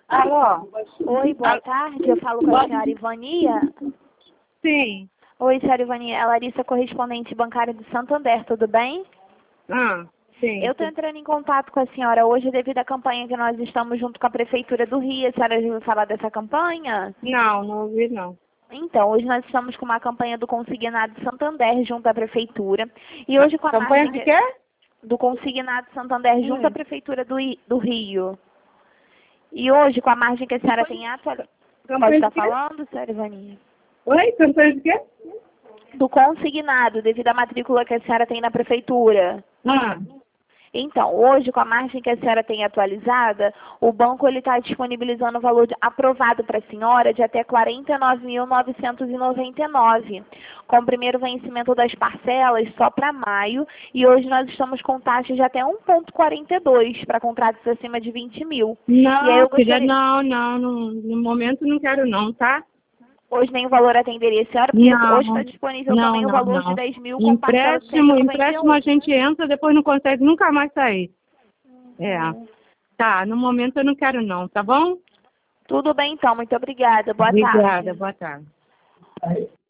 Alô? Oi, boa tarde. Eu falo com a senhora Ivania. Sim. Oi, senhora Ivania. É a Larissa, correspondente bancária do Santander, tudo bem? Sim. Eu estou entrando em contato com a senhora hoje devido à campanha que nós estamos junto com a Prefeitura do Rio. A senhora já ouviu falar dessa campanha? Não ouvi não. Então, hoje nós estamos com uma campanha do Consignado Santander junto à Prefeitura. E hoje com a Campanha margem de quê? do Consignado Santander junto à Prefeitura do Rio. E hoje, com a margem que a senhora tem atual... Pode Campanha estar de quê? falando, senhora Ivania? Oi, campanha de quê? Do consignado, devido à matrícula que a senhora tem na prefeitura. Então, hoje, com a margem que a senhora tem atualizada, o banco está disponibilizando o valor aprovado para a senhora de até R$ 49.999, com o primeiro vencimento das parcelas só para maio, e hoje nós estamos com taxas de até 1,42 para contratos acima de 20 mil. E aí Não, eu filha, gostaria... no momento não quero não, tá? Hoje nem o valor atenderia a senhora, porque hoje está Não, disponível também o valor de não. 10 mil com parcela de Empréstimo a 191. gente entra, depois não consegue nunca mais sair. Tá, no momento eu não quero não, tá bom? Tudo bem, então. Muito obrigada. Boa Obrigada, tarde. boa tarde.